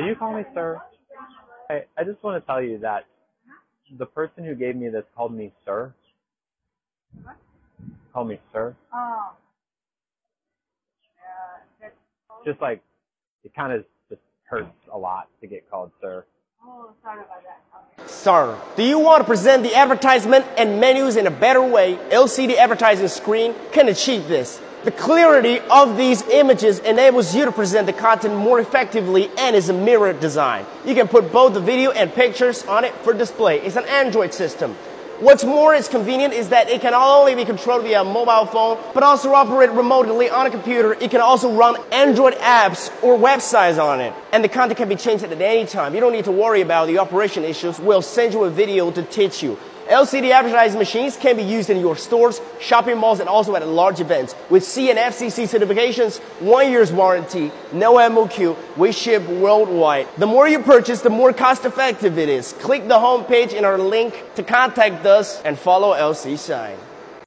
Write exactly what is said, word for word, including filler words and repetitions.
Will you call me sir? Hey, I just want to tell you that the person who gave me this called me sir. What? Call me sir. Oh. Yeah, that's Just like, it kind of just hurts a lot to get called sir. Oh, sorry about that. Okay. Sir, do you want to present the advertisement and menus in a better way? L C D advertising screen can achieve this. The clarity of these images enables you to present the content more effectively and is a mirrored design. You can put both the video and pictures on it for display. It's an Android system. What's more is convenient is that it can not only be controlled via a mobile phone, but also operate remotely on a computer. It can also run Android apps or websites on it. And the content can be changed at any time. You don't need to worry about the operation issues. We'll send you a video to teach you. L C D advertising machines can be used in your stores, shopping malls, and also at large events. With C and F C C certifications, one year's warranty, no M O Q, we ship worldwide. The more you purchase, the more cost effective it is. Click the home page in our link to contact us and follow L C Shine.